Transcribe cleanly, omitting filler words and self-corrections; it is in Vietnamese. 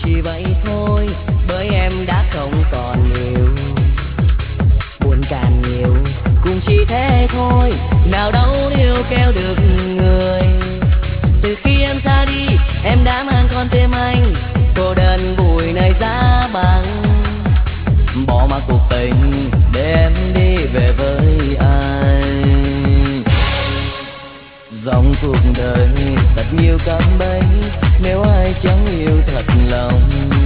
chỉ vậy thôi, bởi em đã không còn yêu. Buồn càng nhiều cũng chỉ thế thôi, nào đâu níu kéo được người. Từ khi em ra đi em đã mang con tim anh, cô đơn vùi nơi giá băng. Bỏ mặc cuộc tình để em đi về với anh. Dòng cuộc đời thật nhiều cạm bẫy, nếu ai chẳng yêu thật lòng